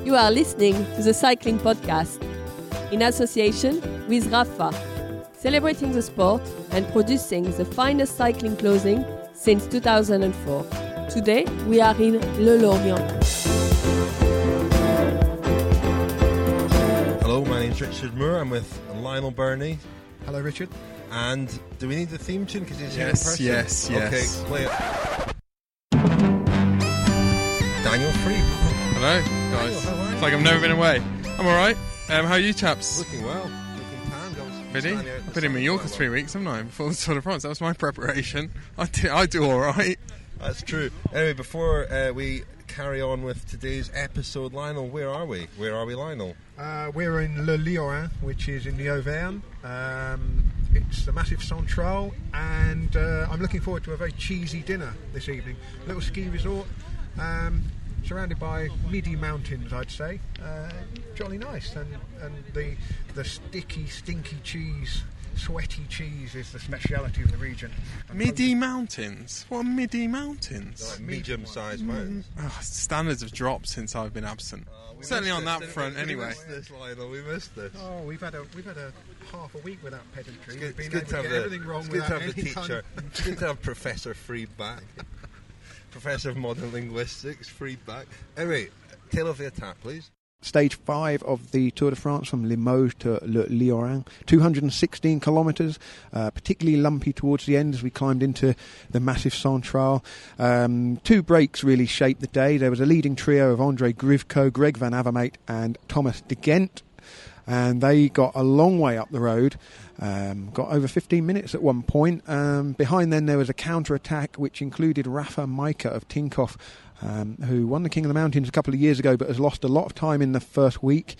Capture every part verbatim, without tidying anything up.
You are listening to the Cycling Podcast in association with Rapha, celebrating the sport and producing the finest cycling clothing since two thousand four. Today, we are in Le Lorient. Hello, my name's Richard Moore. I'm with Lionel Birnie. Hello, Richard. And do we need the theme tune because he's yes, here in Yes, person? yes, Okay, play it. Daniel Freeb. Hello, guys. Daniel, how are you? It's like I've never been away. I'm alright. Um, how are you chaps? Looking well. Looking tanned. I was Busy? standing out in the I've been in sun Mallorca quite three well. weeks, haven't I? Before the Tour de France. That was my preparation. I do, I do alright. That's true. Anyway, before uh, we carry on with today's episode, Lionel, where are we? Where are we, Lionel? Uh, we're in Le Lorient, which is in the Auvergne. Um, it's the Massif Central, and uh, I'm looking forward to a very cheesy dinner this evening. Little ski resort, um, surrounded by Midi mountains, I'd say. Uh, jolly nice, and, and the the sticky, stinky cheese, sweaty cheese is the speciality of the region. Midi Mountains? What are Midi Mountains? Like medium-sized mountains. Oh, standards have dropped since I've been absent. We Certainly missed on this, that didn't front, we? anyway. We missed this, Lionel. We missed this. Oh, we've had a we've had a half a week without pedantry. It's good, We've been it's good able to have get the, everything wrong it's good to without have the any teacher. kind It's good to have Professor Freeb back. Professor of Modern Linguistics, Freeb back. Anyway, tale of the attack, please. Stage five of the Tour de France from Limoges to Le Lorient, two hundred sixteen kilometres, uh, particularly lumpy towards the end as we climbed into the Massif Central. Um, two breaks really shaped the day. There was a leading trio of André Grivko, Greg Van Avermaet and Thomas de Gent, and they got a long way up the road, um, got over fifteen minutes at one point. Um, behind them there was a counter-attack which included Rafa Majka of Tinkoff, Um, who won the King of the Mountains a couple of years ago but has lost a lot of time in the first week.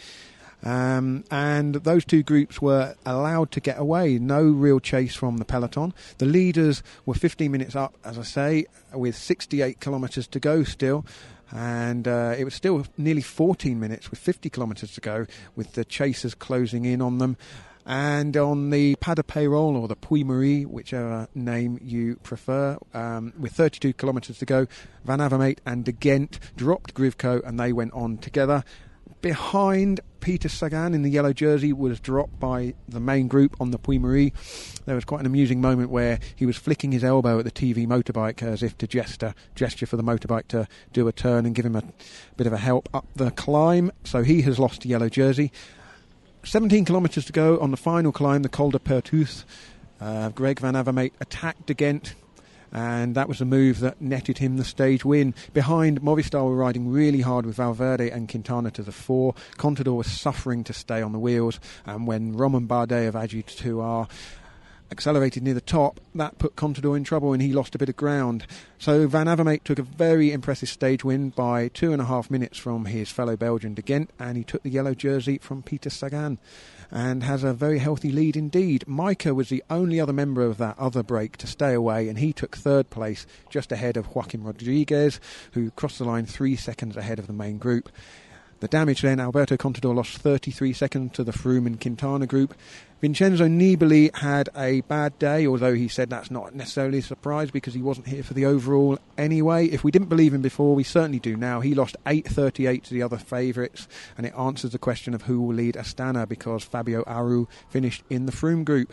Um, and those two groups were allowed to get away. No real chase from the peloton. The leaders were fifteen minutes up, as I say, with sixty-eight kilometres to go still. And uh, it was still nearly fourteen minutes with fifty kilometres to go, with the chasers closing in on them. And on the Pas de Payroll, or the Puy Marie, whichever name you prefer, um, with thirty-two kilometres to go, Van Avermaet and de Gent dropped Grivko and they went on together. Behind, Peter Sagan in the yellow jersey was dropped by the main group on the Puy Marie. There was quite an amusing moment where he was flicking his elbow at the T V motorbike as if to gesture, gesture for the motorbike to do a turn and give him a bit of a help up the climb. So he has lost a yellow jersey. seventeen kilometres to go on the final climb, the Col de Pertuis. Uh, Greg Van Avermaet attacked de Gent, and that was the move that netted him the stage win. Behind, Movistar were riding really hard with Valverde and Quintana to the fore. Contador was suffering to stay on the wheels, and when Romain Bardet of A G two R accelerated near the top, that put Contador in trouble and he lost a bit of ground. So Van Avermaet took a very impressive stage win by two and a half minutes from his fellow Belgian de Gent, and he took the yellow jersey from Peter Sagan and has a very healthy lead indeed. Majka was the only other member of that other break to stay away, and he took third place just ahead of Joaquim Rodriguez, who crossed the line three seconds ahead of the main group. The damage then, Alberto Contador lost thirty-three seconds to the Froome and Quintana group. Vincenzo Nibali had a bad day, although he said that's not necessarily a surprise because he wasn't here for the overall anyway. If we didn't believe him before, we certainly do now. He lost eight thirty-eight to the other favourites, and it answers the question of who will lead Astana because Fabio Aru finished in the Froome group.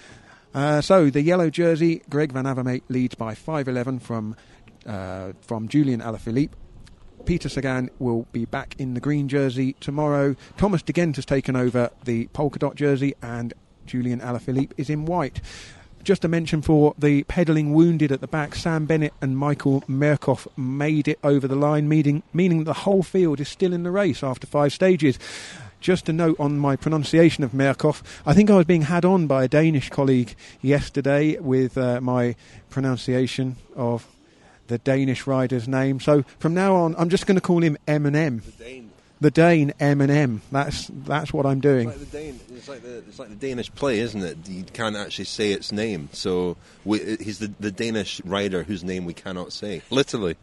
Uh, so the yellow jersey, Greg Van Avermaet leads by five eleven from, uh, from Julian Alaphilippe. Peter Sagan will be back in the green jersey tomorrow. Thomas de Gent has taken over the polka dot jersey, and Julian Alaphilippe is in white. Just a mention for the pedalling wounded at the back, Sam Bennett and Michael Merkoff made it over the line, meaning, meaning the whole field is still in the race after five stages. Just a note on my pronunciation of Merkoff. I think I was being had on by a Danish colleague yesterday with uh, my pronunciation of the Danish rider's name. So from now on, I'm just going to call him M and M. The Dane. The Dane, M and M. That's that's what I'm doing. It's like the Dane. It's like the it's like the Danish play, isn't it? You can't actually say its name. So we, he's the the Danish rider whose name we cannot say. Literally.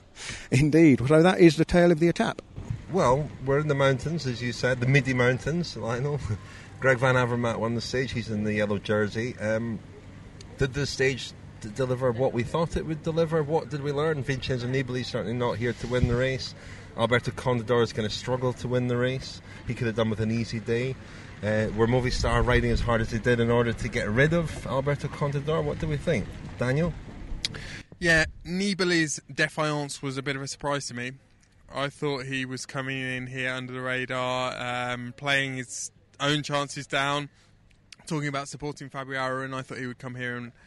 Indeed. So that is the tale of the attack. Well, we're in the mountains, as you said, the Midi Mountains, Lionel. Greg Van Avermaet won the stage. He's in the yellow jersey. Um, did the stage d- deliver what we thought it would deliver? What did we learn? Vincenzo Nibali certainly not here to win the race. Alberto Contador is going to struggle to win the race. He could have done with an easy day. Uh, were Movistar riding as hard as they did in order to get rid of Alberto Contador? What do we think? Daniel? Yeah, Nibali's défaillance was a bit of a surprise to me. I thought he was coming in here under the radar, um, playing his own chances down, talking about supporting Fabio Aru, and I thought he would come here and,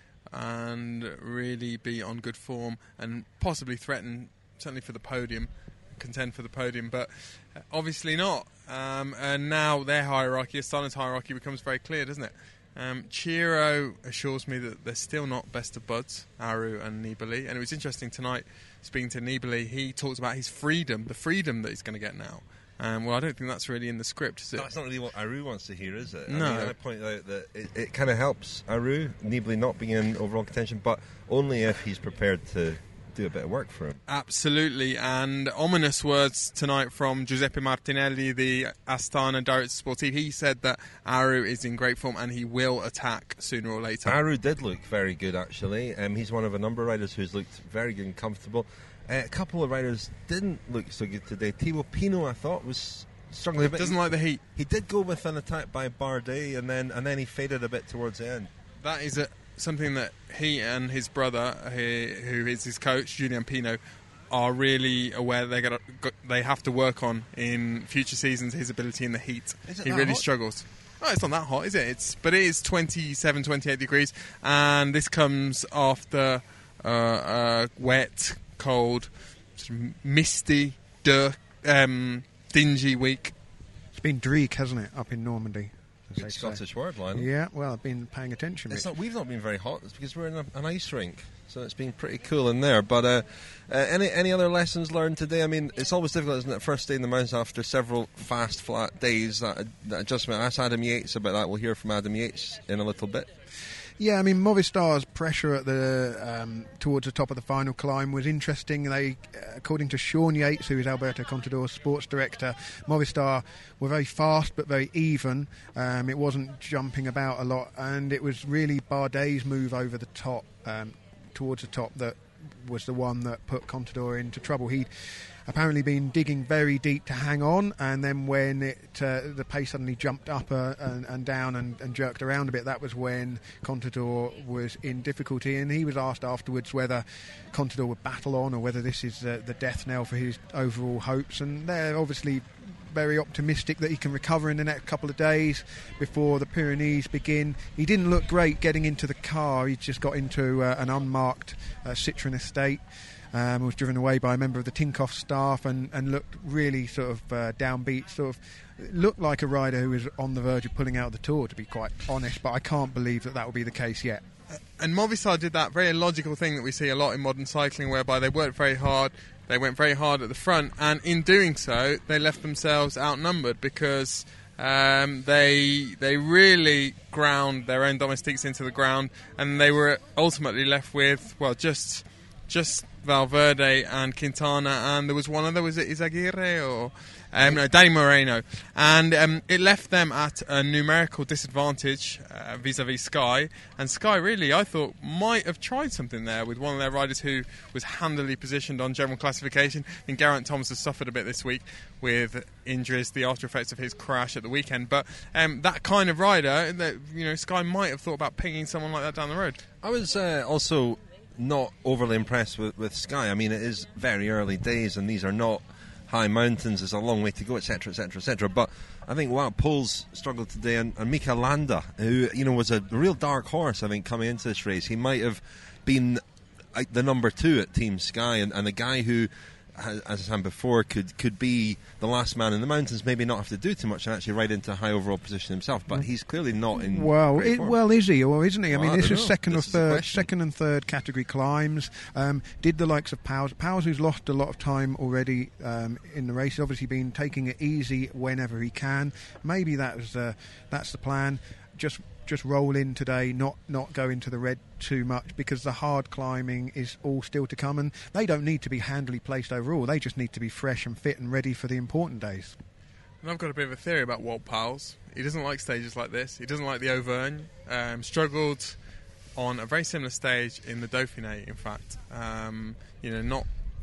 and really be on good form and possibly threaten, certainly for the podium, contend for the podium, but obviously not. Um, and now their hierarchy, Astana's hierarchy, becomes very clear, doesn't it? Um, Ciro assures me that they're still not best of buds, Aru and Nibali. And it was interesting tonight, speaking to Nibali, he talks about his freedom, the freedom that he's going to get now. Um, well, I don't think that's really in the script, is it? That's not really what Aru wants to hear, is it? No. I mean, I point out that it, it kind of helps Aru, Nibali not being in overall contention, but only if he's prepared to do a bit of work for him. Absolutely, and ominous words tonight from Giuseppe Martinelli, the Astana director sportive. He said that Aru is in great form and he will attack sooner or later. Aru did look very good, actually. Um, he's one of a number of riders who's looked very good and comfortable. Uh, a couple of riders didn't look so good today. Thibaut Pinot, I thought, was struggling a bit. Doesn't like the heat. He did go with an attack by Bardet, and then and then he faded a bit towards the end. That is a something that he and his brother, he, who is his coach, Julian Pinot, are really aware they got they have to work on in future seasons. His ability in the heat, he really hot? struggles. Oh, it's not that hot, is it? It's but it is twenty-seven, twenty-eight degrees, and this comes after uh, a wet, cold, sort of misty, dirt, um, dingy week. It's been dreek, hasn't it, up in Normandy? Good Scottish word, Lionel. Yeah, well, I've been paying attention. It's not, we've not been very hot. It's because we're in a, an ice rink, so it's been pretty cool in there. But uh, uh, any any other lessons learned today? I mean, it's always difficult, isn't it? First day in the mountains after several fast, flat days. That, that adjustment. Ask Adam Yates about that. We'll hear from Adam Yates in a little bit. Yeah, I mean, Movistar's pressure at the um, towards the top of the final climb was interesting. They, uh, according to Sean Yates, who is Alberto Contador's sports director, Movistar were very fast but very even. Um, it wasn't jumping about a lot, and it was really Bardet's move over the top, um, towards the top, that was the one that put Contador into trouble. He'd apparently been digging very deep to hang on, and then when it uh, the pace suddenly jumped up uh, and, and down and, and jerked around a bit, that was when Contador was in difficulty. And he was asked afterwards whether Contador would battle on or whether this is uh, the death knell for his overall hopes, and they're obviously very optimistic that he can recover in the next couple of days before the Pyrenees begin. He didn't look great getting into the car. He just got into uh, an unmarked uh, Citroen Estate. Um, was driven away by a member of the Tinkoff staff and, and looked really sort of uh, downbeat, sort of looked like a rider who was on the verge of pulling out of the Tour, to be quite honest, but I can't believe that that will be the case yet. And Movistar did that very illogical thing that we see a lot in modern cycling, whereby they worked very hard, they went very hard at the front, and in doing so they left themselves outnumbered because um, they they really ground their own domestiques into the ground, and they were ultimately left with, well, just just Valverde and Quintana, and there was one other, was it Izaguirre or um, no, Danny Moreno, and um, it left them at a numerical disadvantage uh, vis-a-vis Sky. And Sky really, I thought, might have tried something there with one of their riders who was handily positioned on general classification. I think Geraint Thomas has suffered a bit this week with injuries, the after effects of his crash at the weekend, but um, that kind of rider, that, you know, Sky might have thought about pinging someone like that down the road. I was uh, also not overly impressed with, with Sky. I mean, it is very early days and these are not high mountains, there's a long way to go, etc, etc, et cetera. But I think Wout Poels struggled today, and, and Mikel Landa, who, you know, was a real dark horse, I think, coming into this race. He might have been uh, the number two at Team Sky, and, and the guy who, as I said before, could could be the last man in the mountains, maybe not have to do too much and actually ride into a high overall position himself. But he's clearly not in. Well, it, well, is he or isn't he? Well, I mean, I this is know. second This or is the third, question. second and third category climbs. Um, did the likes of Powers, Powers, who's lost a lot of time already um, in the race, obviously been taking it easy whenever he can. Maybe that was uh, that's the plan. Just. Just roll in today, not not go into the red too much, because the hard climbing is all still to come, and they don't need to be handily placed overall. They just need to be fresh and fit and ready for the important days. And I've got a bit of a theory about Wout Poels. He doesn't like stages like this. He doesn't like the Auvergne. Um, struggled on a very similar stage in the Dauphiné, in fact. Um, you know, not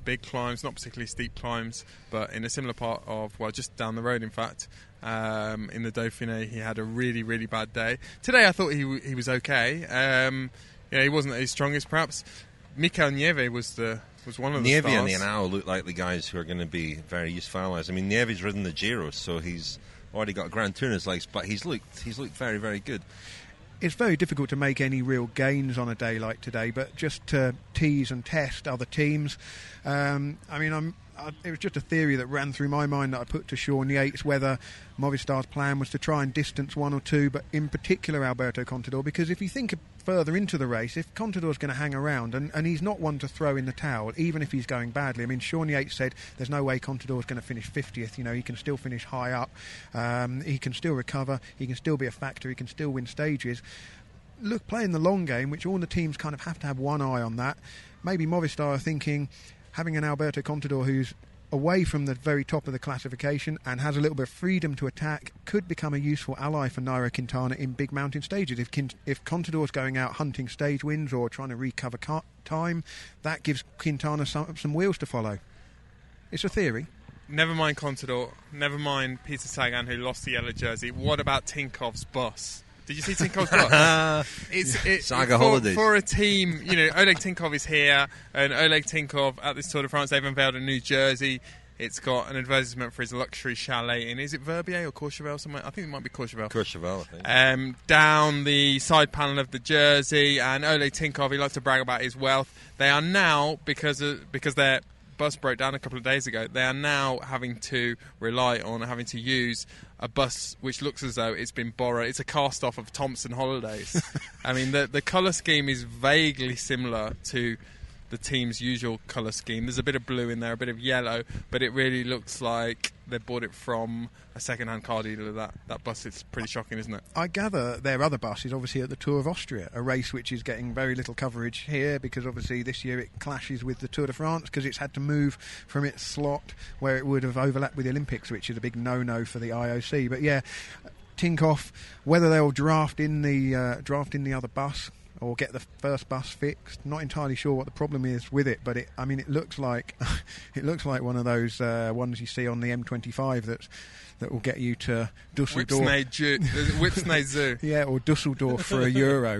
big climbs, not particularly steep climbs, but in a similar part of, well, just down the road, in fact, um, in the Dauphiné, he had a really, really bad day. Today, I thought he w- he was okay. Um, you know, he wasn't at his strongest, perhaps. Mikel Nieve was the was one of the Nieve stars. and Henao look like the guys who are going to be very useful allies. I mean, Nieve's ridden the Giro, so he's already got a Grand Tour in his legs, but he's looked he's looked very, very good. It's very difficult to make any real gains on a day like today, but just to tease and test other teams. Um, I mean, I'm, I, it was just a theory that ran through my mind that I put to Sean Yates, whether Movistar's plan was to try and distance one or two, but in particular Alberto Contador, because if you think further into the race, if Contador's going to hang around, and, and he's not one to throw in the towel, even if he's going badly. I mean, Sean Yates said there's no way Contador's going to finish fiftieth. You know, he can still finish high up. Um, he can still recover. He can still be a factor. He can still win stages. Look, playing the long game, which all the teams kind of have to have one eye on that. Maybe Movistar are thinking having an Alberto Contador who's away from the very top of the classification and has a little bit of freedom to attack could become a useful ally for Nairo Quintana in big mountain stages. If Quint- if Contador's going out hunting stage wins or trying to recover car- time, that gives Quintana some, some wheels to follow. It's a theory. Never mind Contador, never mind Peter Sagan, who lost the yellow jersey. What about Tinkov's bus? Did you see Tinkov's bus? It's it, Saga for, holidays. for a team, you know, Oleg Tinkov is here, and Oleg Tinkov at this Tour de France, they've unveiled a new jersey. It's got an advertisement for his luxury chalet in, is it Verbier or Courchevel somewhere? I think it might be Courchevel. Courchevel, I think. Um, down the side panel of the jersey, and Oleg Tinkov, he likes to brag about his wealth. They are now, because of, because their bus broke down a couple of days ago, they are now having to rely on, having to use a bus which looks as though it's been borrowed. It's a cast-off of Thompson Holidays. I mean, the the colour scheme is vaguely similar to the team's usual colour scheme. There's a bit of blue in there, a bit of yellow, but it really looks like they bought it from a second-hand car dealer. That that bus is pretty shocking, isn't it? I gather their other bus is obviously at the Tour of Austria, a race which is getting very little coverage here because obviously this year it clashes with the Tour de France because it's had to move from its slot where it would have overlapped with the Olympics, which is a big no-no for the I O C. But yeah, Tinkoff, whether they'll draft in the uh, draft in the other bus or get the first bus fixed, not entirely sure what the problem is with it, but it, I mean, it looks like it looks like one of those uh, ones you see on the M twenty-five that's that will get you to Dusseldorf. Whipsnade Zoo. Yeah, or Dusseldorf for a euro.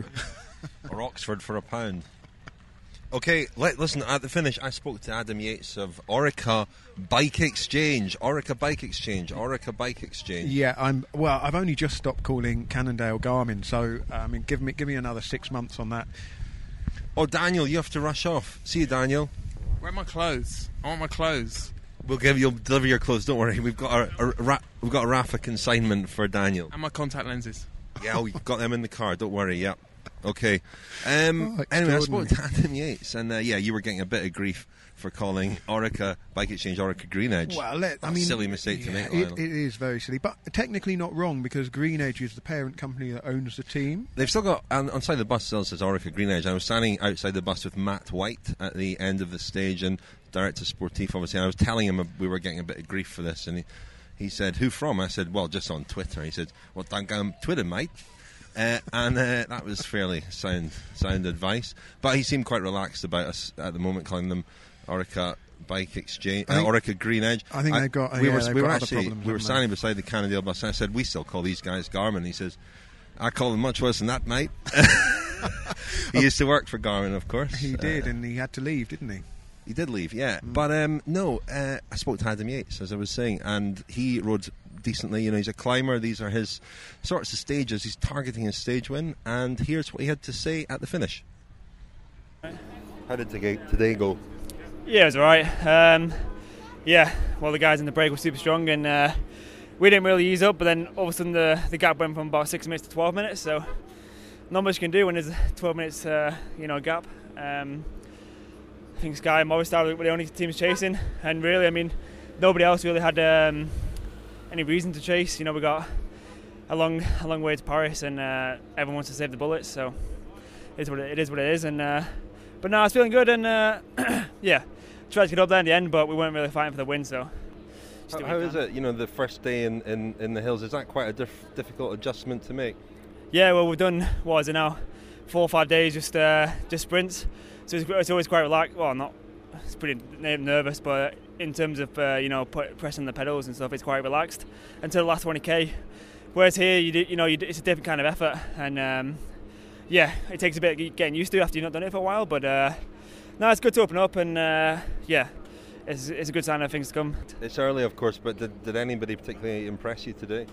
Or Oxford for a pound. Okay, let, listen, at the finish, I spoke to Adam Yates of Orica Bike Exchange. Orica Bike Exchange. Orica Bike Exchange. Yeah, I'm. Well, I've only just stopped calling Cannondale Garmin, so I mean, give me give me another six months on that. Oh, Daniel, you have to rush off. See you, Daniel. Where are my clothes? I want my clothes. We'll give you'll deliver your clothes. Don't worry. We've got a, a, a ra- we've got a Rafa consignment for Daniel. And my contact lenses. Yeah, we've got them in the car. Don't worry. Yep. Okay. Um, Oh, anyway, I spoke extraordinary. to Adam Yates, and uh, yeah, you were getting a bit of grief for calling Orica Bike Exchange Orica Green Edge. Well, let, I That's mean, a silly mistake to yeah, make, It, Lionel. it is very silly, but technically not wrong because Green Edge is the parent company that owns the team. They've still got, on, on side the bus still says Orica Green Edge. I was standing outside the bus with Matt White at the end of the stage, and Director Sportif, obviously, and I was telling him we were getting a bit of grief for this, and he, he said, who from? I said, well, just on Twitter. He said, well, don't go on Twitter, mate. Uh, and uh, that was fairly sound sound advice. But he seemed quite relaxed about us at the moment, calling them Orica Bike Exchange, uh, I think- Orica Green Edge. I think they've got- We yeah, were, they've we were got other actually problems, we were haven't standing beside the Cannondale bus, and I said, we still call these guys Garmin. He says, I call them much worse than that, mate. He used to work for Garmin, of course. He did, Uh, and he had to leave, didn't he? He did leave, yeah. But um, no, uh, I spoke to Adam Yates, as I was saying, and he rode decently. You know, he's a climber. These are his sorts of stages. He's targeting his stage win, and here's what he had to say at the finish. How did today today go? Yeah, it was alright. Um, yeah, well, the guys in the break were super strong, and uh, we didn't really ease up, but then all of a sudden the, the gap went from about six minutes to twelve minutes, so not much you can do when there's a twelve minutes uh, you know, gap. Um, I think Sky and Movistar were the only teams chasing, and really, I mean, nobody else really had um, any reason to chase. You know, we got a long, a long way to Paris, and uh, everyone wants to save the bullets, so it is what it, it is. What it is, and uh, but no, I was feeling good, and uh, yeah, tried to get up there in the end, but we weren't really fighting for the win. So, just How, do what how we is can. it? You know, the first day in, in, in the hills, is that quite a diff- difficult adjustment to make? Yeah, well, we've done what is it now, four or five days just uh, just sprints. So it's, it's always quite relaxed. Well, not it's pretty nervous, but in terms of uh, you know put, pressing the pedals and stuff, it's quite relaxed until the last twenty k. Whereas here, you do, you know, you do, it's a different kind of effort, and um, yeah, it takes a bit of getting used to after you've not done it for a while. But uh, no, it's good to open up, and uh, yeah, it's, it's a good sign of things to come. It's early, of course, but did, did anybody particularly impress you today?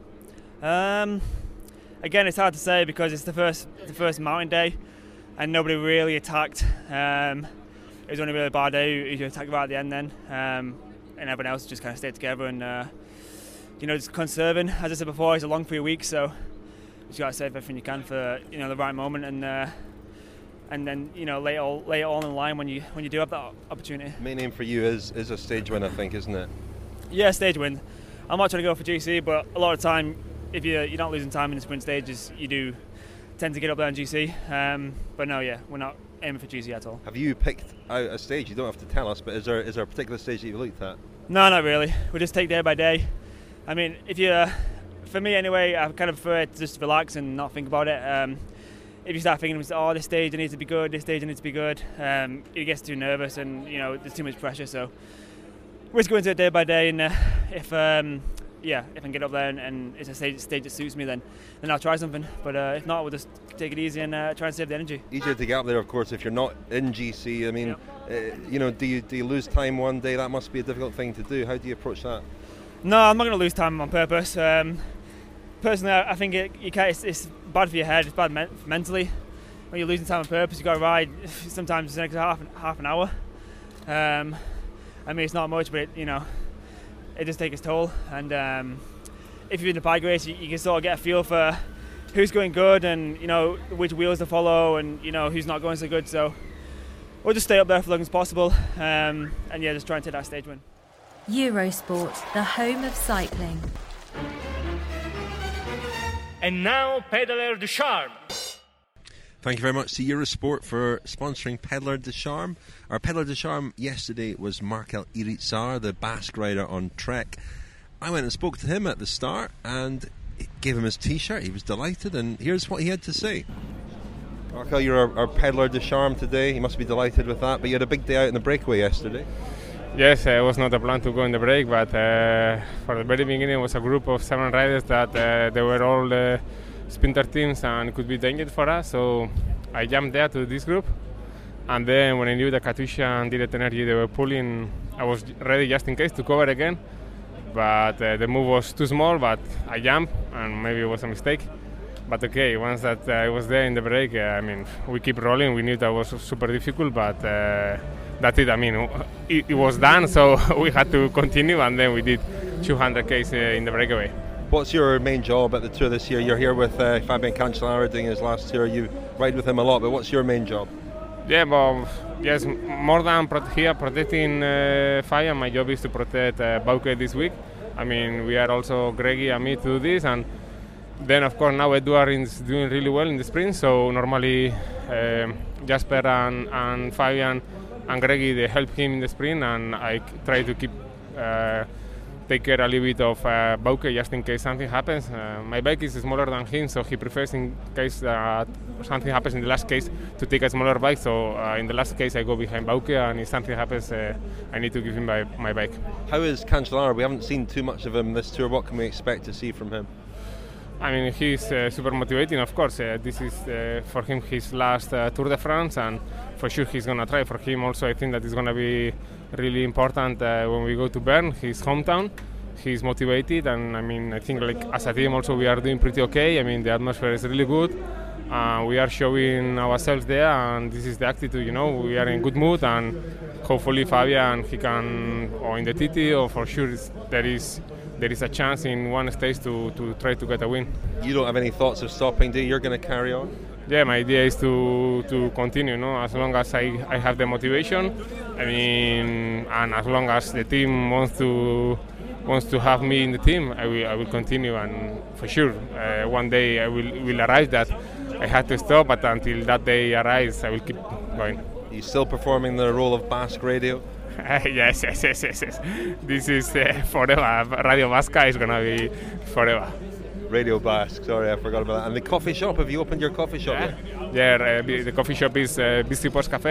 Um, again, it's hard to say because it's the first the first mountain day, and nobody really attacked. Um, it was only really Bardet who attacked right at the end then, um, and everyone else just kind of stayed together and uh, you know, just conserving. As I said before, it's a long three weeks, so you just got to save everything you can for you know the right moment, and uh, and then you know lay it all lay it all in line when you when you do have that opportunity. Main aim for you is is a stage win, I think, isn't it? Yeah, stage win. I'm not trying to go for G C, but a lot of the time, if you're you're not losing time in the sprint stages, you do tend to get up there in G C. Um, but no, yeah, we're not aiming for G C at all. Have you picked out a stage? You don't have to tell us, but is there is there a particular stage that you've looked at? No, not really. We just take day by day. I mean, if you, uh, for me anyway, I kind of prefer to just relax and not think about it. Um, if you start thinking, oh, this stage I need to be good, this stage I need to be good, um, it gets too nervous and you know there's too much pressure. So we're just going to it day by day, and uh, if um, yeah, if I can get up there and, and it's a stage, stage that suits me, then then I'll try something. But uh, if not, we'll just take it easy and uh, try and save the energy. Easier to get up there, of course, if you're not in G C. I mean, yeah. uh, you know, do you do you lose time one day? That must be a difficult thing to do. How do you approach that? No, I'm not going to lose time on purpose. Um, personally, I think it, you can't, it's, it's bad for your head. It's bad men- mentally. When you're losing time on purpose, you got to ride. Sometimes it's an extra half half an hour. Um, I mean, it's not much, but it, you know, it does take its toll. And um, if you're in a bike race, you, you can sort of get a feel for who's going good and you know which wheels to follow, and you know who's not going so good. So we'll just stay up there for as long as possible, um, and yeah, just try and take that stage win. Eurosport, the home of cycling. And now, Pedaler du Charme. Thank you very much to Eurosport for sponsoring Pedaler du Charme. Our Pedaler du Charme yesterday was Markel Irizar, the Basque rider on Trek. I went and spoke to him at the start and gave him his T-shirt. He was delighted, and here's what he had to say. Markel, you're our, our Pedaler du Charme today. You must be delighted with that, but you had a big day out in the breakaway yesterday. Yes, uh, it was not a plan to go in the break, but uh, for the very beginning it was a group of seven riders that uh, they were all uh, sprinter teams and could be dangerous for us, so I jumped there to this group, and then when I knew that Katusha and Direct Energy they were pulling, I was ready just in case to cover again, but uh, the move was too small, but I jumped and maybe it was a mistake. But okay, once that uh, I was there in the break, uh, I mean, we keep rolling. We knew that was super difficult, but uh, that's it. I mean, it, it was done, so we had to continue, and then we did two hundred kays uh, in the breakaway. What's your main job at the Tour this year? You're here with uh, Fabian Cancellara doing his last tour. You ride with him a lot, but what's your main job? Yeah, well, yes, more than pro- here protecting uh, Fabian, my job is to protect uh, Bauke this week. I mean, we are also Greggy and me to do this, and then of course now Eduard is doing really well in the sprint, so normally uh, Jasper and, and Fabian and Greggy, they help him in the sprint, and I try to keep uh, take care a little bit of uh, Bauke just in case something happens. Uh, my bike is smaller than him, so he prefers in case uh, something happens in the last case to take a smaller bike, so uh, in the last case I go behind Bauke, and if something happens uh, I need to give him my, my bike. How is Cancellara? We haven't seen too much of him this tour. What can we expect to see from him? I mean, he's uh, super motivating, of course. Uh, this is uh, for him his last uh, Tour de France, and for sure he's going to try. For him also, I think that it's going to be really important uh, when we go to Bern, his hometown. He's motivated, and I mean, I think like as a team also we are doing pretty okay. I mean, the atmosphere is really good. Uh, we are showing ourselves there, and this is the attitude, you know. We are in good mood, and hopefully Fabian, he can, or in the T T, or for sure there is there is a chance in one stage to, to try to get a win. You don't have any thoughts of stopping, do you? You're going to carry on? Yeah, my idea is to to continue, no? As long as I, I have the motivation, I mean, and as long as the team wants to wants to have me in the team, I will I will continue, and for sure, uh, one day I will will arrive that I had to stop, but until that day arrives, I will keep going. Are you still performing the role of Basque Radio? yes, yes, yes, yes, yes. This is uh, forever. Radio Basca is going to be forever. Radio Basque, sorry, I forgot about that. And the coffee shop, have you opened your coffee shop yeah. yet? Yeah, uh, the coffee shop is uh, Bistri Post Cafe.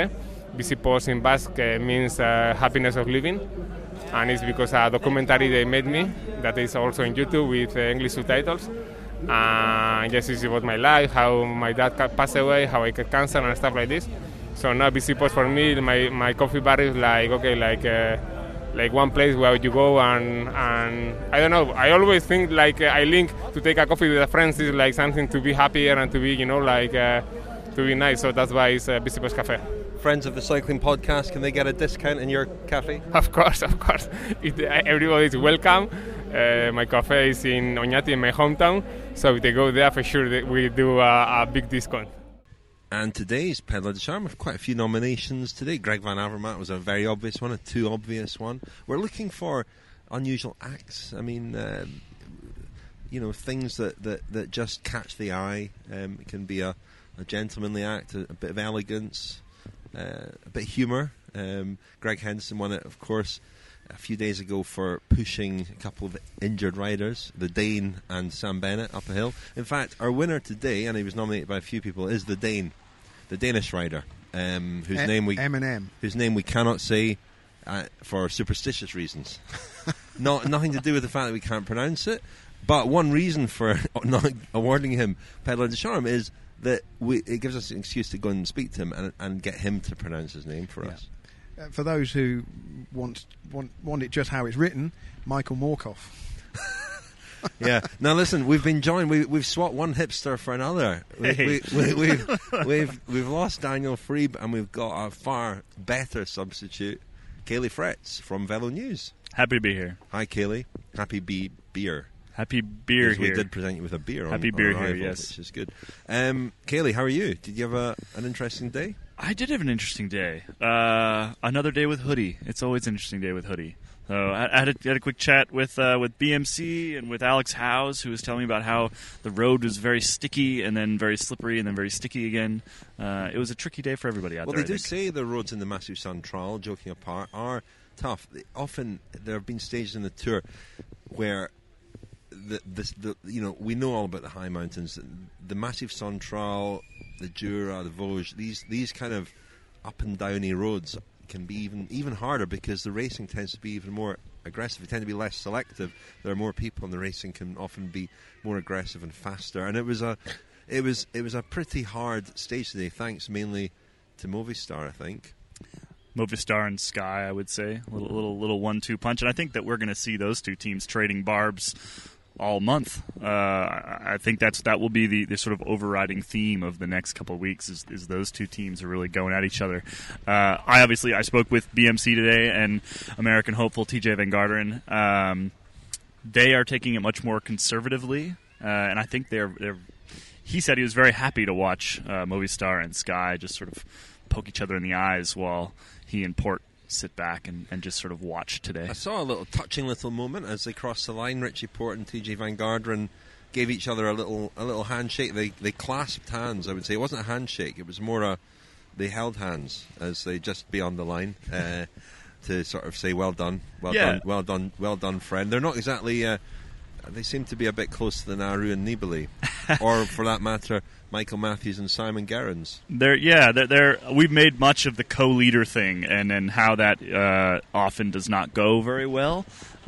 Bicipos in Basque uh, means uh, happiness of living, and it's because a documentary they made me that is also on YouTube with uh, English subtitles. And uh, yes, it's about my life, how my dad passed away, how I got cancer and stuff like this. So now Bicipos for me, my, my coffee bar is like, okay, like uh, like one place where you go and, and I don't know, I always think like uh, I link to take a coffee with a friend is like something to be happier and to be, you know, like uh, to be nice. So that's why it's uh, Bicipos Cafe. Friends of the Cycling Podcast, can they get a discount in your cafe? Of course, of course. It, everybody is welcome. Uh, my cafe is in Oñati, in my hometown. So if they go there, for sure we do a, a big discount. And today's Peddler de Charme, quite a few nominations today. Greg Van Avermaet was a very obvious one, a too obvious one. We're looking for unusual acts. I mean, uh, you know, things that, that, that just catch the eye. Um, it can be a, a gentlemanly act, a, a bit of elegance, uh, a bit of humour. Um, Greg Henderson won it, of course, a few days ago for pushing a couple of injured riders, the Dane and Sam Bennett, up a hill. In fact, our winner today, and he was nominated by a few people, is the Dane, the Danish rider, um, whose e- name we Eminem. whose name we cannot say uh, for superstitious reasons. Not nothing to do with the fact that we can't pronounce it, but one reason for not awarding him Peddler de Charme is that we, it gives us an excuse to go and speak to him and, and get him to pronounce his name for Yeah. us. Uh, for those who want, want want it just how it's written, Michael Moorcock. Yeah. Now listen, we've been joined. We, we've swapped one hipster for another. We, Hey. we, we, we've we've we've lost Daniel Freeb, and we've got a far better substitute, Kaylee Fretz from Velo News. Happy to be here. Hi, Kaylee. Happy be beer. Happy beer Because we here. did present you with a beer. Happy on, beer on here, arrival, yes. which is good. Um, Kaylee, how are you? Did you have a, an interesting day? I did have an interesting day. Uh, another day with Hoodie. It's always an interesting day with Hoodie. So I, I had, a, had a quick chat with uh, with B M C and with Alex Howes, who was telling me about how the road was very sticky and then very slippery and then very sticky again. Uh, it was a tricky day for everybody out Well, there. they do I think. say the roads in the Massive Sun Trial, joking apart, are tough. They, often there have been stages in the Tour where the, the, the you know we know all about the high mountains, the Massive Sun Trial, the Jura, the Vosges. These these kind of up and downy roads can be even even harder because the racing tends to be even more aggressive. They tend to be less selective. There are more people, and the racing can often be more aggressive and faster. And it was a it was it was a pretty hard stage today, thanks mainly to Movistar, I think. Movistar and Sky, I would say, a little little little one two punch, and I think that we're going to see those two teams trading barbs all month. Uh, I think that's that will be the, the sort of overriding theme of the next couple of weeks is, is those two teams are really going at each other. Uh, I obviously I spoke with B M C today and American hopeful T J Van Garderen. Um, they are taking it much more conservatively, uh, and I think they're they're. He said he was very happy to watch uh, Movistar and Sky just sort of poke each other in the eyes while he and Port sit back and, and just sort of watch today. I saw a little touching little moment as they crossed the line. Richie Porte and T J Van Garderen gave each other a little a little handshake. They they clasped hands, I would say. It wasn't a handshake. It was more a they held hands as they just beyond the line uh, to sort of say well done, well Yeah. done, well done, well done, friend. They're not exactly. Uh, they seem to be a bit close to the Naru and Nibali, or for that matter, Michael Matthews and Simon Gerrans. They're, yeah, they're, they're, we've made much of the co-leader thing and, and how that uh, often does not go very well.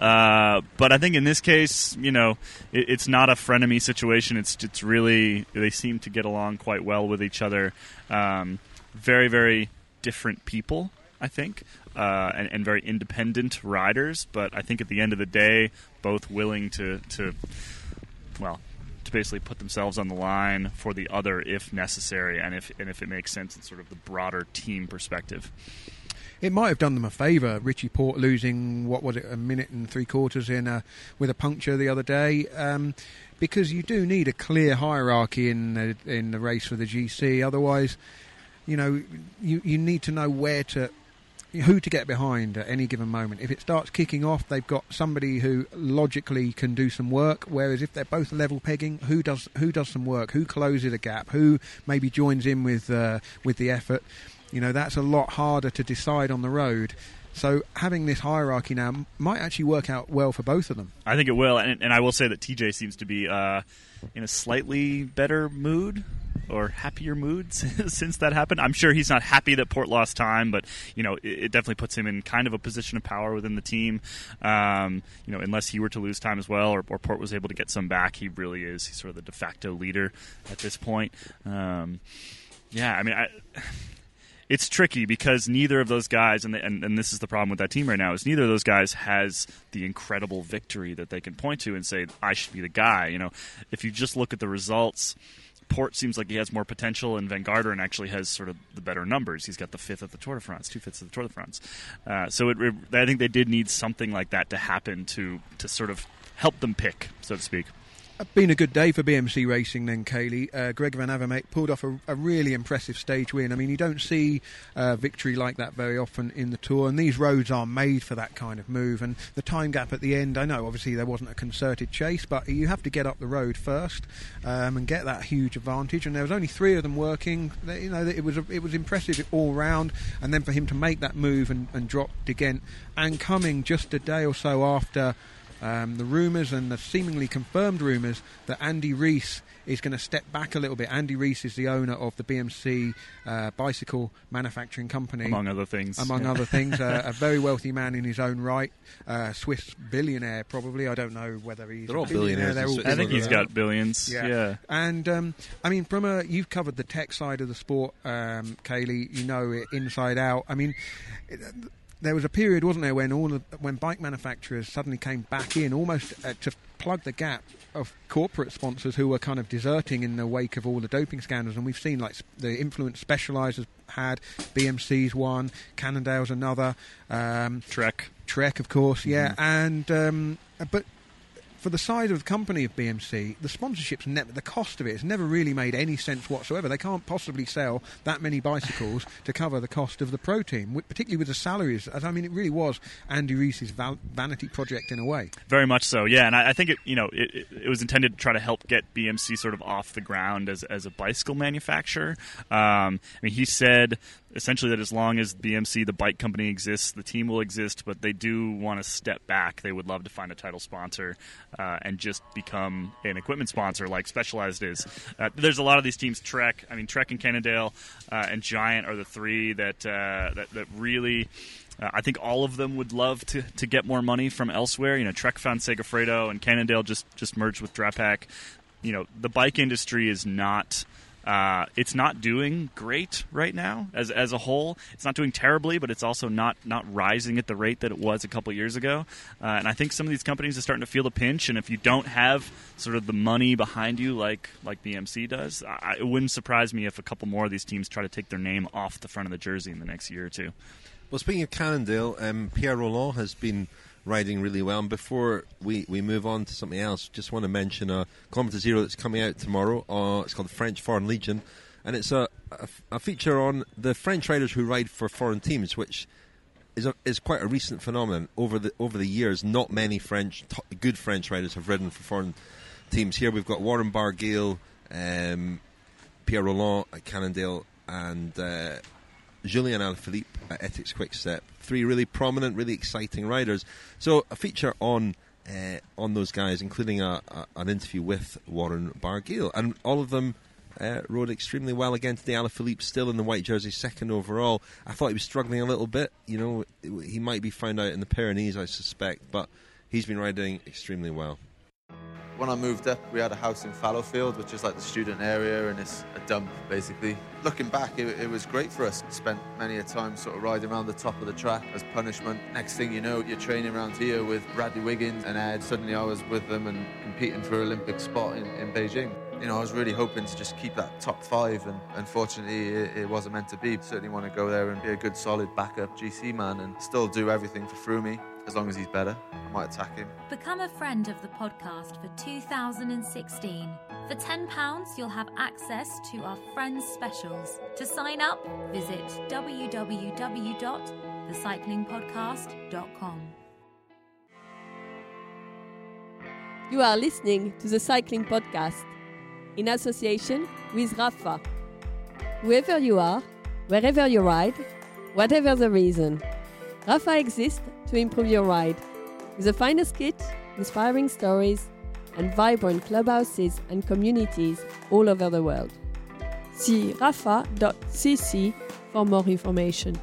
Uh, but I think in this case, you know, it, it's not a frenemy situation. It's it's really, they seem to get along quite well with each other. Um, very, very different people, I think, uh, and, and very independent riders. But I think at the end of the day, both willing to, to well, to basically put themselves on the line for the other if necessary and if and if it makes sense in sort of the broader team perspective. It might have done them a favour, Richie Porte losing, what was it, a minute and three quarters in a, with a puncture the other day, um, because you do need a clear hierarchy in the, in the race for the G C. Otherwise, you know, you, you need to know where to, who to get behind at any given moment. If it starts kicking off, they've got somebody who logically can do some work, whereas if they're both level pegging, who does who does some work, who closes a gap, who maybe joins in with uh, with the effort. You know, that's a lot harder to decide on the road. So having this hierarchy now might actually work out well for both of them. I think it will, and, and I will say that T J seems to be uh, in a slightly better mood or happier moods since that happened. I'm sure he's not happy that Port lost time, but you know, it, it definitely puts him in kind of a position of power within the team. Um, you know, unless he were to lose time as well, or, or Port was able to get some back, he really is. He's sort of the de facto leader at this point. Um, yeah, I mean, I. It's tricky because neither of those guys, and, the, and and this is the problem with that team right now, is neither of those guys has the incredible victory that they can point to and say, I should be the guy. You know, if you just look at the results, Port seems like he has more potential, and Van Garderen actually has sort of the better numbers. He's got the fifth at the Tour de France, two fifths of the Tour de France. Uh, so it, it, I think they did need something like that to happen to to sort of help them pick, so to speak. Been a good day for B M C Racing then, Kaylee. Uh, Greg Van Avermaet pulled off a, a really impressive stage win. I mean, you don't see uh, victory like that very often in the Tour, and these roads are made for that kind of move. And the time gap at the end, I know obviously there wasn't a concerted chase, but you have to get up the road first um, and get that huge advantage. And there was only three of them working. You know, it was it was impressive all round. And then for him to make that move and, and drop De Gent, and coming just a day or so after Um, the rumours and the seemingly confirmed rumours that Andy Rees is going to step back a little bit. Andy Rees is the owner of the B M C uh, bicycle manufacturing company. Among other things. Among yeah. other things. uh, a very wealthy man in his own right. Uh, Swiss billionaire, probably. I don't know whether he's They're all a billionaire. billionaires. They're all I think he's billionaires. got billions. Yeah. yeah. And, um, I mean, from a, you've covered the tech side of the sport, um, Kaylee. You know it inside out. I mean... It, there was a period, wasn't there, when all of, when bike manufacturers suddenly came back in, almost uh, to plug the gap of corporate sponsors who were kind of deserting in the wake of all the doping scandals. And we've seen like the influence Specialized has had, B M C's one, Cannondale's another, um, Trek, Trek, of course, yeah, Mm-hmm. and um, but. For the size of the company of B M C, the sponsorship's never, the cost of it has never really made any sense whatsoever. They can't possibly sell that many bicycles to cover the cost of the pro team, particularly with the salaries. As I mean, it really was Andy Rees's val- vanity project in a way. Very much so, yeah. And I, I think it, you know, it, it, it was intended to try to help get B M C sort of off the ground as as a bicycle manufacturer. Um, I mean, he said essentially that as long as B M C, the bike company, exists, the team will exist, but they do want to step back. They would love to find a title sponsor uh, and just become an equipment sponsor like Specialized is. Uh, there's a lot of these teams, Trek, I mean, Trek and Cannondale uh, and Giant are the three that uh, that, that really... Uh, I think all of them would love to, to get more money from elsewhere. You know, Trek found Segafredo, and Cannondale just, just merged with Drapac. You know, the bike industry is not... Uh, it's not doing great right now as as a whole. It's not doing terribly, but it's also not, not rising at the rate that it was a couple years ago. Uh, and I think some of these companies are starting to feel the pinch. And if you don't have sort of the money behind you like like B M C does, I, it wouldn't surprise me if a couple more of these teams try to take their name off the front of the jersey in the next year or two. Well, speaking of Cannondale, um, Pierre Rolland has been riding really well. And before we, we move on to something else, just want to mention a Kilometre Zero that's coming out tomorrow. Uh, it's called the French Foreign Legion, and it's a, a, a feature on the French riders who ride for foreign teams, which is a, is quite a recent phenomenon. Over the over the years, not many French t- good French riders have ridden for foreign teams. Here we've got Warren Barguil, um, Pierre Rolland at Cannondale, and uh, Julien Alaphilippe at Ethics Quickstep. Three really prominent, really exciting riders. So a feature on uh, on those guys, including a, a, an interview with Warren Barguil. And all of them uh, rode extremely well again today. Alaphilippe still in the white jersey, second overall. I thought he was struggling a little bit. You know, he might be found out in the Pyrenees, I suspect, but he's been riding extremely well. When I moved up, we had a house in Fallowfield, which is like the student area, and it's a dump, basically. Looking back, it, it was great for us. Spent many a time sort of riding around the top of the track as punishment. Next thing you know, you're training around here with Bradley Wiggins and Ed. Suddenly I was with them and competing for an Olympic spot in, in Beijing. You know, I was really hoping to just keep that top five, and unfortunately it, it wasn't meant to be. Certainly want to go there and be a good, solid backup G C man and still do everything for Froome. As long as he's better, I might attack him. Become a friend of the podcast for two thousand sixteen. For ten pounds, you'll have access to our Friends specials. To sign up, visit w w w dot the cycling podcast dot com. You are listening to the Cycling Podcast in association with Rapha. Whoever you are, wherever you ride, whatever the reason, Rapha exists to improve your ride. With the finest kit, inspiring stories, and vibrant clubhouses and communities all over the world. see rafa dot c c for more information.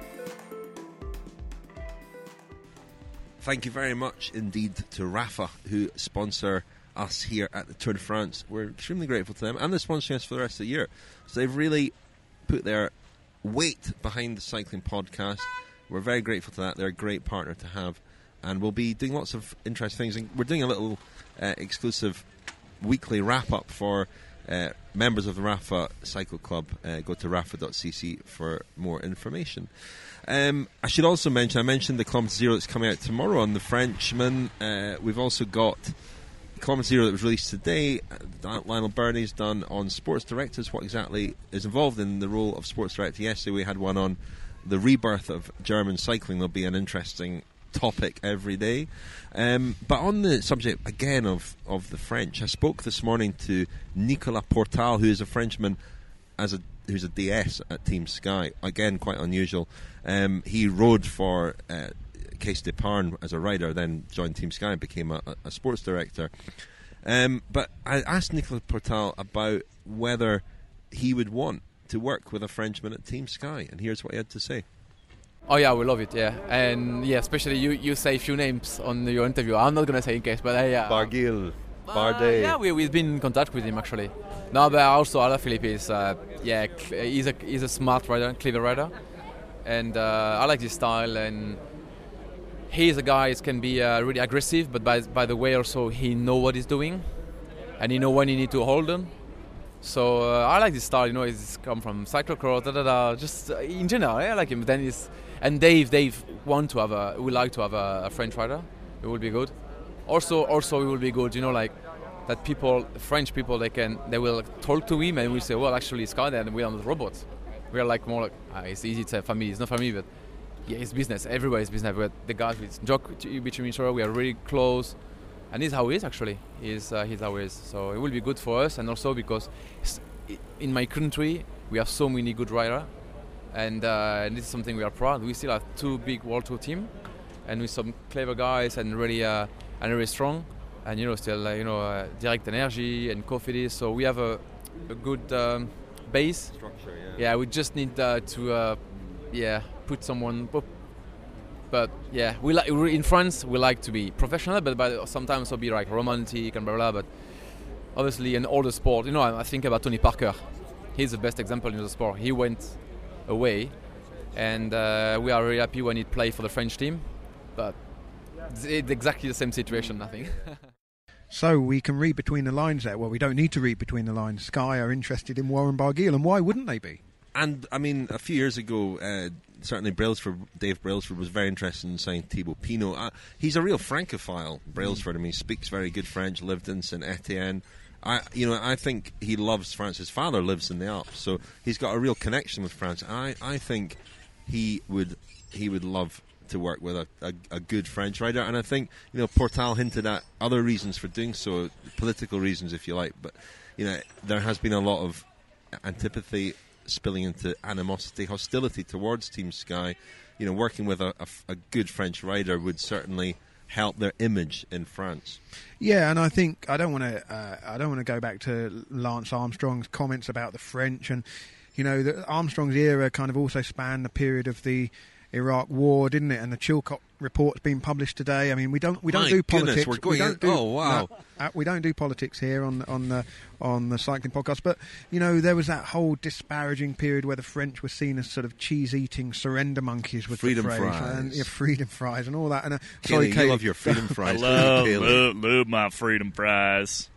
Thank you very much indeed to Rapha, who sponsor us here at the Tour de France. We're extremely grateful to them, and they're sponsoring us for the rest of the year. So they've really put their weight behind the cycling podcast. We're very grateful to that. They're a great partner to have, and we'll be doing lots of interesting things. And we're doing a little uh, exclusive weekly wrap-up for uh, members of the Rapha Cycle Club. Uh, go to rafa dot c c for more information. Um, I should also mention, I mentioned the Kilometre Zero that's coming out tomorrow on the Frenchman. Uh, we've also got Kilometre Zero that was released today. Uh, Lionel Birney's done on sports directors, what exactly is involved in the role of sports director. Yesterday we had one on the rebirth of German cycling. There'll be an interesting topic every day. Um, but on the subject, again, of, of the French, I spoke this morning to Nicolas Portal, who is a Frenchman as a who's a D S at Team Sky. Again, quite unusual. Um, he rode for uh, Caisse d'Epargne as a rider, then joined Team Sky and became a, a sports director. Um, but I asked Nicolas Portal about whether he would want to work with a Frenchman at Team Sky, and here's what he had to say. Oh yeah, we love it, yeah. And yeah, especially you, you say a few names on your interview. I'm not going to say in case, but I... Uh, Barguil, uh, Bardet. Yeah, we, we've been in contact with him, actually. No, but also Alaphilippe is, uh, yeah, cl- he's a, he's a smart rider, clever rider. And uh, I like his style, and he's a guy that can be uh, really aggressive, but by by the way also he know what he's doing, and he know when he need to hold them. So uh, I like his style, you know, he's come from cyclocross, da da da. Just uh, in general, I like him. Then he's and Dave, Dave want to have a, would like to have a, a French rider. It would be good. Also, also it will be good, you know, like that people, French people, they can, they will talk to him and we say, well, actually, Sky, then we are not robots. We are like more like, uh, it's easy to say family. It's not family, but yeah, it's business. Everywhere is business. We're the guys with joke between each other. We are really close. And this is how he is actually. He's, uh, he's how he is. So it will be good for us, and also because in my country we have so many good riders, and, uh, and this is something we are proud. We still have two big World Tour team, and with some clever guys and really uh, and really strong, and you know still uh, you know uh, Direct Energy and Cofidis. So we have a, a good um, base structure. Yeah. Yeah, we just need uh, to uh, yeah put someone. But yeah, we like in France. We like to be professional, but, but sometimes also be like romantic and blah blah. But obviously, in all the sport, you know, I, I think about Tony Parker. He's the best example in the sport. He went away, and uh, we are really happy when he played for the French team. But it's exactly the same situation, I think. So we can read between the lines there. Well, we don't need to read between the lines. Sky are interested in Warren Barguil, and why wouldn't they be? And I mean, a few years ago, uh, certainly Brailsford, Dave Brailsford was very interested in signing Thibaut Pinot. Uh, he's a real Francophile, Brailsford. I mean, he speaks very good French, lived in Saint Etienne. I, you know, I think he loves France. His father lives in the Alps, so he's got a real connection with France. I, I think he would, he would love to work with a, a, a good French rider. And I think, you know, Portal hinted at other reasons for doing so, political reasons, if you like. But you know, there has been a lot of antipathy spilling into animosity, hostility towards Team Sky. You know, working with a, a, a good French rider would certainly help their image in France. Yeah, and I think I don't want to. Uh, I don't want to go back to Lance Armstrong's comments about the French, and you know, the Armstrong's era kind of also spanned the period of the Iraq War, didn't it? And the Chilcot report's been published today. I mean, we don't we don't My do goodness, politics. We're going we don't in, do, oh wow! No, uh, we don't do politics here on on the on the cycling podcast. But you know, there was that whole disparaging period where the French were seen as sort of cheese-eating surrender monkeys with freedom the phrase, fries, and, yeah, freedom fries, and all that. And uh, Kaylee, sorry, you Kaylee. love your freedom fries. I love, love, love my freedom fries.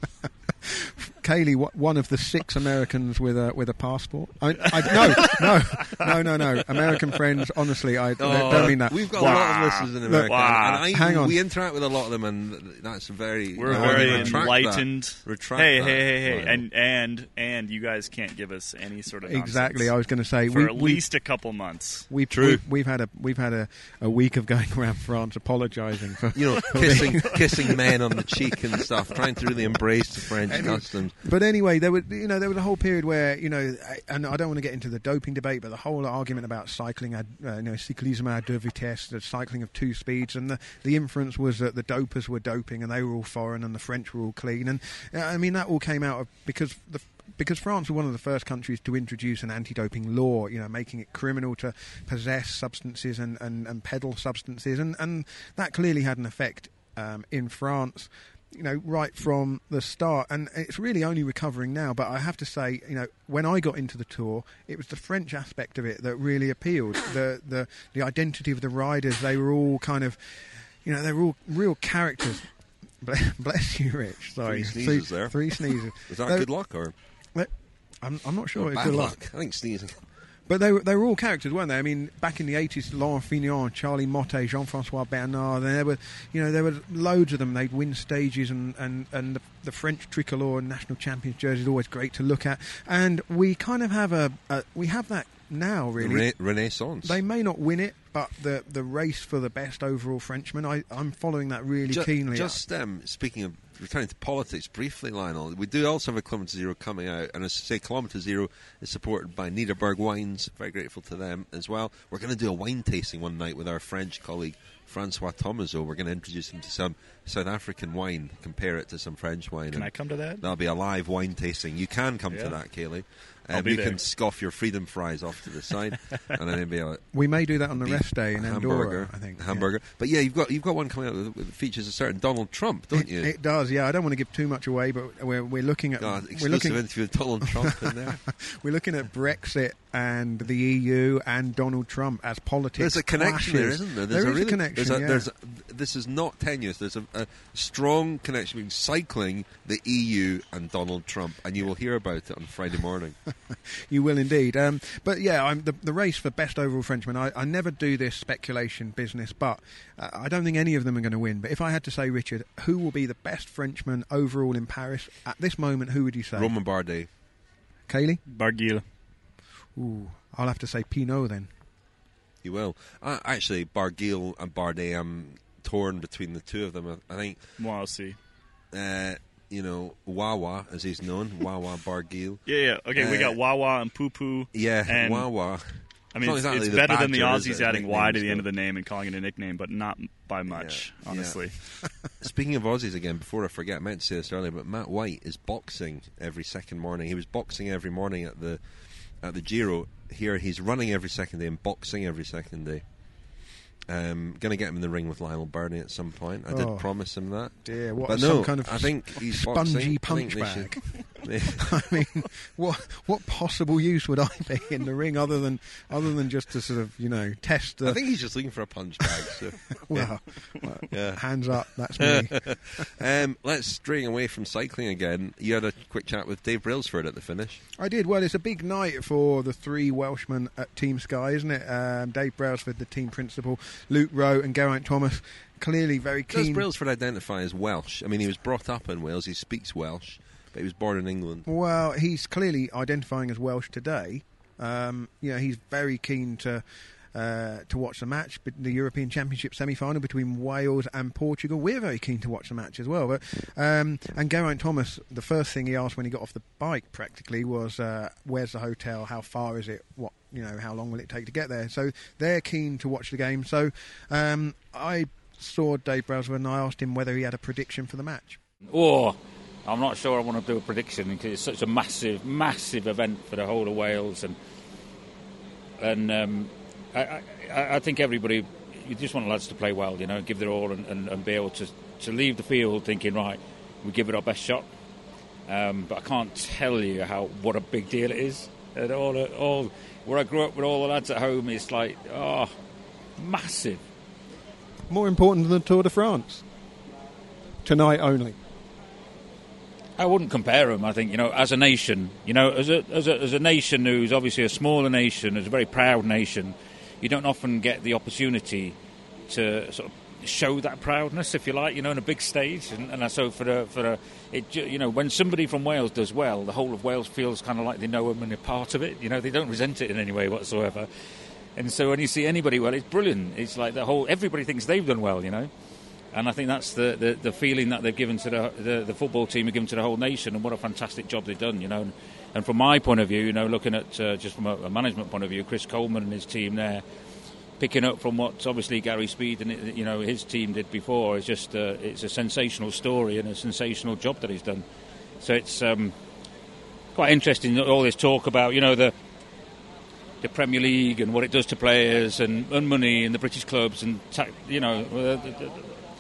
Kaylee, one of the six Americans with a with a passport. I, I, no, no, no, no, no. American friends, honestly, I oh, don't mean that. We've got wow. a lot of listeners in America, wow. and I, Hang on. we interact with a lot of them, and that's very. We're no, very retract enlightened. That. Retract hey, that. hey, hey, hey, Right. and and and you guys can't give us any sort of exactly. nonsense I was going to say for we, at we, least a couple months. We've, True. We've, we've had a we've had a, a week of going around France apologising for you know kissing kissing men on the cheek and stuff, trying to really embrace the French Any, customs. But anyway, there was you know there was a whole period where you know, and I don't want to get into the doping debate, but the whole argument about cycling, uh, you know, cyclisme à deux vitesses, the cycling of two speeds, and the, the inference was that the dopers were doping and they were all foreign and the French were all clean, and uh, I mean that all came out of because the because France was one of the first countries to introduce an anti-doping law, you know, making it criminal to possess substances and, and, and peddle substances, and, and that clearly had an effect um, in France, you know, right from the start. And it's really only recovering now, but I have to say, you know, when I got into the Tour, it was the French aspect of it that really appealed. the, the, the identity of the riders, they were all kind of, you know, they were all real characters. Bless you, Rich. Sorry. Three sneezes three, there. Three sneezes. Is that They're, good luck, or? I'm, I'm not sure. Or It's bad good luck. luck. I think sneezing. But they were, they were all characters, weren't they? I mean, back in the eighties, Laurent Fignon, Charlie Motte, Jean-François Bernard, there were, you know, there were loads of them. They'd win stages, and, and, and the, the French tricolour and national champions jersey is always great to look at. And we kind of have a, a we have that now, really. Rena- Renaissance. They may not win it, but the the race for the best overall Frenchman, I, I'm following that really just, keenly. Just um, speaking of returning to politics briefly, Lionel, we do also have a Kilometre Zero coming out, and as I say, Kilometre Zero is supported by Niederberg Wines. Very grateful to them as well. We're going to do a wine tasting one night with our French colleague Francois Thomazeau. We're going to introduce him to some South African wine, compare it to some French wine. Can I come to that? That'll be a live wine tasting. You can come yeah. to that, Kayleigh. I'll Um, be you there. can scoff your freedom fries off to the side, and then maybe a we may do that on the beef rest day in Andorra, hamburger, I think. hamburger. Yeah. But yeah, you've got you've got one coming out with, with features a certain Donald Trump, don't it, you? It does, yeah. I don't want to give too much away, but we're we're looking at God, we're exclusive looking interview with Donald Trump in there. We're looking at Brexit and the E U and Donald Trump as politics. There's a connection there, clashes. isn't there? There's there a is really, a connection. There's a, yeah. there's a, this is not tenuous. There's a, a strong connection between cycling, the E U, and Donald Trump, and you will hear about it on Friday morning. You will indeed. Um, but yeah, I'm, the, the race for best overall Frenchman, I, I never do this speculation business, but uh, I don't think any of them are going to win. But if I had to say, Richard, who will be the best Frenchman overall in Paris at this moment, who would you say? Romain Bardet. Kayleigh? Barguil. Ooh, I'll have to say Pinot then. You will. Uh, actually, Barguil and Bardet, I'm torn between the two of them. I, I think... Well, I'll see. Uh, you know, Wawa, as he's known, Wawa Barguil. Yeah, yeah. Okay, uh, we got Wawa and Poo Poo. Yeah, and Wawa. I mean, it's, it's, exactly it's the better than the Badger, is Aussies it? adding Y to the Nicknames, end of the name and calling it a nickname, but not by much, Yeah, honestly. yeah. Speaking of Aussies again, before I forget, I meant to say this earlier, but Matt White is boxing every second morning. He was boxing every morning at the at the Giro. Here he's running every second day and boxing every second day. Um, going to get him in the ring with Lionel Birnie at some point. I did Oh, promise him that. Dear, what but some no, kind of I think he's spongy boxing. punch I think bag. they should- I mean, what what possible use would I be in the ring other than other than just to sort of, you know, test the... I think he's just looking for a punch bag. So. well, well, Yeah. hands up, that's me. um, let's string away from cycling again. You had a quick chat with Dave Brailsford at the finish. I did. Well, it's a big night for the three Welshmen at Team Sky, isn't it? Um, Dave Brailsford, the team principal, Luke Rowe and Geraint Thomas, clearly very Does keen. Brailsford identify as Welsh? I mean, he was brought up in Wales, he speaks Welsh, but he was born in England. Well, he's clearly identifying as Welsh today. Um, you know, he's very keen to uh, to watch the match, but the European Championship semi-final between Wales and Portugal. We're very keen to watch the match as well. But um, and Geraint Thomas, the first thing he asked when he got off the bike, practically, was uh, where's the hotel? How far is it? What you know? How long will it take to get there? So they're keen to watch the game. So um, I saw Dave Brailsford and I asked him whether he had a prediction for the match. Oh, I'm not sure I want to do a prediction because it's such a massive, massive event for the whole of Wales, and and um, I, I, I think everybody, you just want the lads to play well, you know, give their all, and, and, and be able to to leave the field thinking, right, we give it our best shot. Um, but I can't tell you how what a big deal it is. And all, all where I grew up with all the lads at home, it's like, oh, massive. More important than the Tour de France. Tonight only. I wouldn't compare them. I think, you know, as a nation, you know, as a, as a as a nation who's obviously a smaller nation, as a very proud nation, you don't often get the opportunity to sort of show that proudness, if you like, you know, on a big stage. And, and so for the, for the, it, you know, when somebody from Wales does well, the whole of Wales feels kind of like they know them and they're part of it. You know, they don't resent it in any way whatsoever. And so when you see anybody well, it's brilliant. It's like the whole, everybody thinks they've done well, you know. And I think that's the, the, the feeling that they've given to the, the the football team, have given to the whole nation, and what a fantastic job they've done, you know. And, and from my point of view, you know, looking at uh, just from a, a management point of view, Chris Coleman and his team there, picking up from what obviously Gary Speed and, you know, his team did before, is just uh, it's a sensational story and a sensational job that he's done. So it's um, quite interesting, all this talk about, you know, the the Premier League and what it does to players and, and money and the British clubs and, ta- you know, uh, the, the,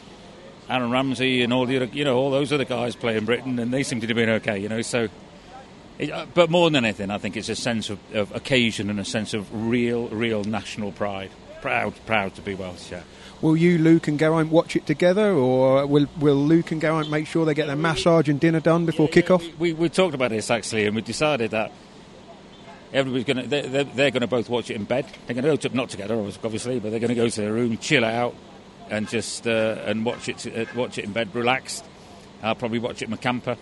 Aaron Ramsey and all the other, you know, all those other guys play in Britain, and they seem to be doing okay, you know, so... It, uh, but more than anything, I think it's a sense of, of occasion and a sense of real, real national pride. Proud, proud to be Welsh, yeah. Will you, Luke and Geraint, watch it together, or will will Luke and Geraint make sure they get their massage and dinner done before yeah, kick-off? Yeah, we, we talked about this, actually, and we decided that everybody's going to... They're, they're, they're going to both watch it in bed. They're going to go to... Not together, obviously, but they're going to go to their room, chill out, and just uh, and watch it uh, watch it in bed, relaxed. I'll probably watch it in my camper.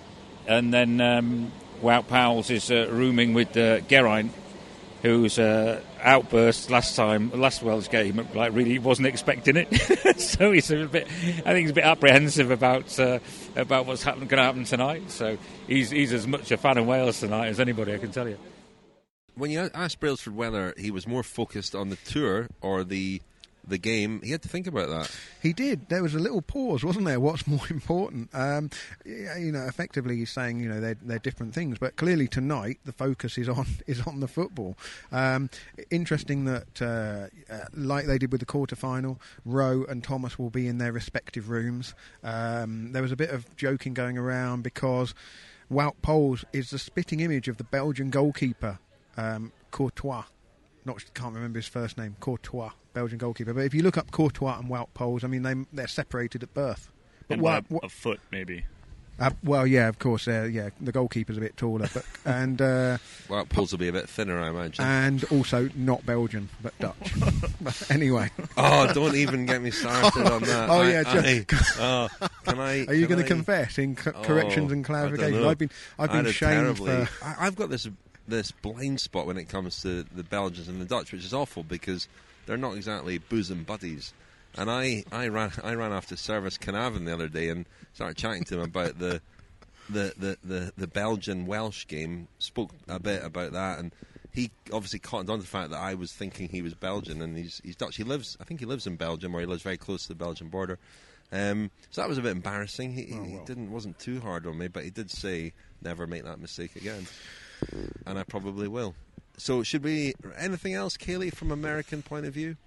And then um, Wout Powell's is uh, rooming with uh, Geraint, whose uh, outburst last time, last Welsh game, like really wasn't expecting it. So he's a bit, I think he's a bit apprehensive about uh, about what's happen, going to happen tonight. So he's he's as much a fan of Wales tonight as anybody, I can tell you. When you asked Brailsford whether he was more focused on the tour or the the game, he had to think about that. He did. There was a little pause, wasn't there? What's more important? Um, you know, effectively he's saying, you know, they're, they're different things, but clearly tonight the focus is on is on the football. Um, interesting that, uh, uh, like they did with the quarter-final, Rowe and Thomas will be in their respective rooms. Um, there was a bit of joking going around because Wout Poels is the spitting image of the Belgian goalkeeper, um, Courtois. Not can't remember his first name, Courtois, Belgian goalkeeper. But if you look up Courtois and Wout Poels, I mean, they, they're separated at birth. But and Wout, a, a foot, maybe. Uh, well, yeah, of course, uh, yeah, the goalkeeper's a bit taller. But and uh, Wout Poels will be a bit thinner, I imagine. And also not Belgian, but Dutch. But anyway. Oh, don't even get me started on that. Oh, I, yeah, I, just, oh, can I... Are you going to confess in co- oh, corrections and clarifications? I've been, I've been shamed for... I, I've got this... this blind spot when it comes to the Belgians and the Dutch, which is awful because they're not exactly bosom buddies. And I, I ran I ran after Service Canavan the other day and started chatting to him about the the, the, the, the Belgian-Welsh game, spoke a bit about that, and he obviously caught on to the fact that I was thinking he was Belgian, and he's, he's Dutch. He lives, I think he lives in Belgium, or he lives very close to the Belgian border. Um, so that was a bit embarrassing. He, oh, well. he didn't wasn't too hard on me, but he did say, never make that mistake again. And I probably will. So should we... Anything else, Kaylee, from American point of view?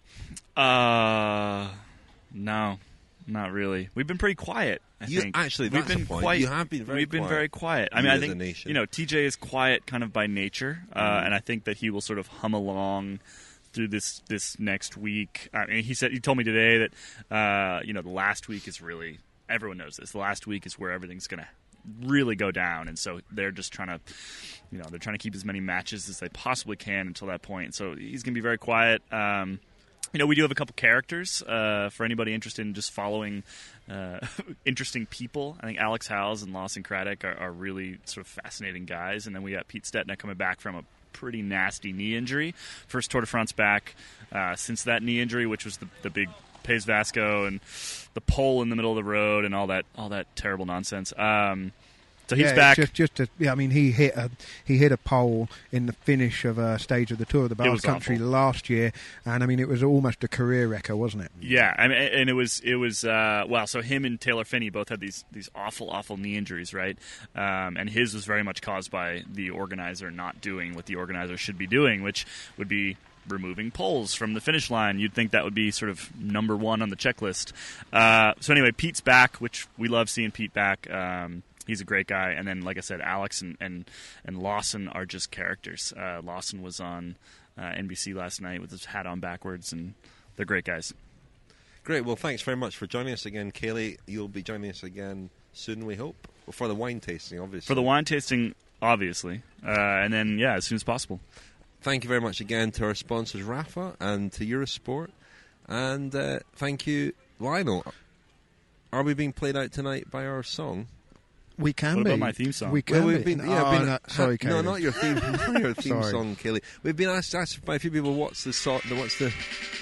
Uh, no, not really. We've been pretty quiet, I you, think. Actually, we've that's been the point. Quite, you have been very We've quiet. been very quiet. I You mean, I as a think, nation. you know, T J is quiet kind of by nature, uh, Mm. and I think that he will sort of hum along through this, this next week. I mean, he said he told me today that, uh, you know, the last week is really... Everyone knows this. The last week is where everything's going to really go down, and so they're just trying to, you know, they're trying to keep as many matches as they possibly can until that point. So he's going to be very quiet. Um, you know, we do have a couple characters uh, for anybody interested in just following uh, interesting people. I think Alex Howes and Lawson Craddock are, are really sort of fascinating guys, and then we got Pete Stetina coming back from a pretty nasty knee injury. First Tour de France back uh, since that knee injury, which was the, the big Pays Vasco and the pole in the middle of the road and all that all that terrible nonsense. Um, so he's yeah, back. Just, just to, yeah, I mean, he hit a he hit a pole in the finish of a stage of the Tour of the Basque Country awful. last year, and I mean, it was almost a career wrecker, wasn't it? Yeah, I mean, and it was it was uh, well. So him and Taylor Phinney both had these these awful, awful knee injuries, right? Um, and his was very much caused by the organizer not doing what the organizer should be doing, which would be removing poles from the finish line. You'd think that would be sort of number one on the checklist. Uh, so anyway, Pete's back, which we love seeing Pete back. Um, he's a great guy. And then, like I said, Alex and, and, and Lawson are just characters. Uh, Lawson was on uh, N B C last night with his hat on backwards, and they're great guys. Great. Well, thanks very much for joining us again, Kaylee. You'll be joining us again soon, we hope. Well, for the wine tasting, obviously. For the wine tasting, obviously. Uh, and then, yeah, as soon as possible. Thank you very much again to our sponsors, Rafa, and to Eurosport. And uh, thank you, Lionel. Are we being played out tonight by our song? We can what be. What about my theme song? We can well, we've be. been, yeah, oh, been, no, sorry, ha- No, not your theme, not your theme Sorry. song, Kaylee. We've been asked, asked by a few people, what's the song, what's the...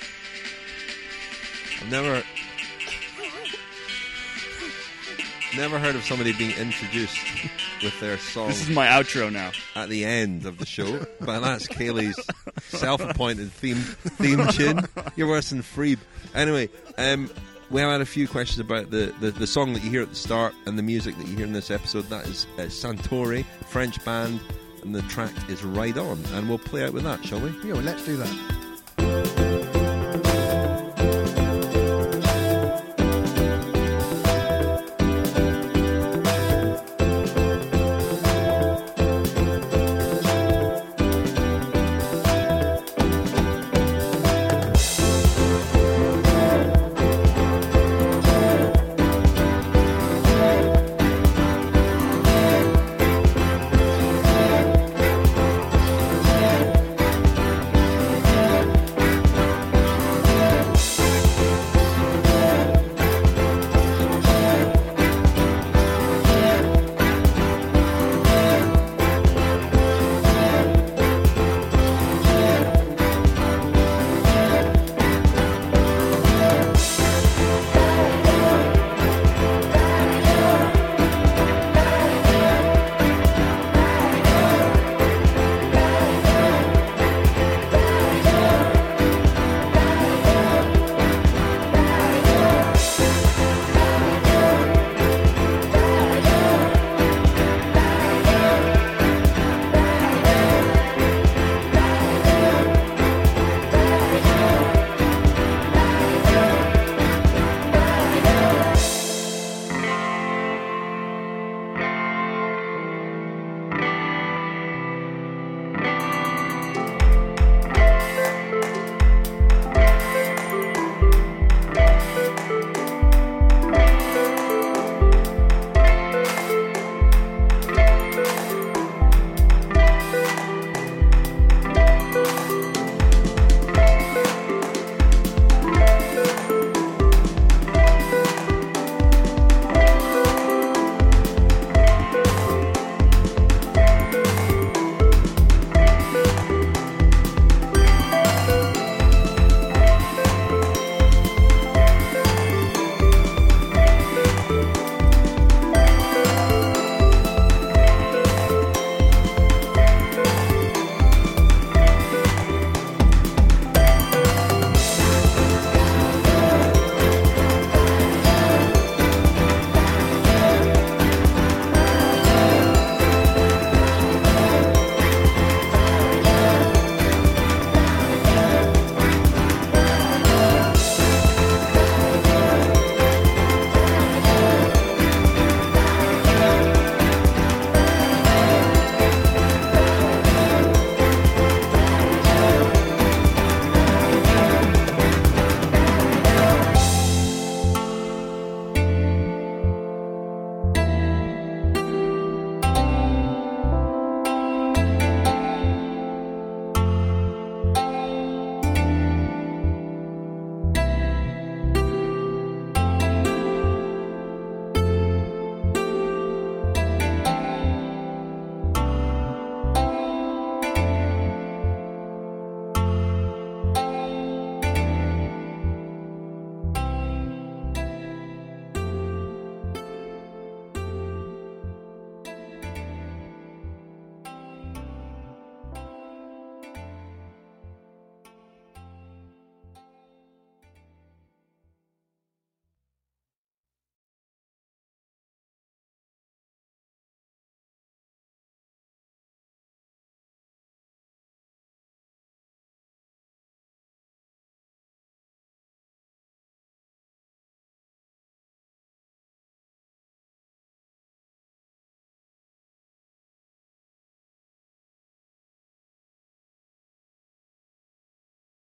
I've never... Never heard of somebody being introduced with their song. This is my outro now. At the end of the show. But that's Kaylee's self-appointed theme theme tune. You're worse than Freeb. Anyway, um, we have had a few questions about the, the, the song that you hear at the start and the music that you hear in this episode. That is uh, Santori, French band, and the track is Ride On. And we'll play out with that, shall we? Yeah, well, let's do that.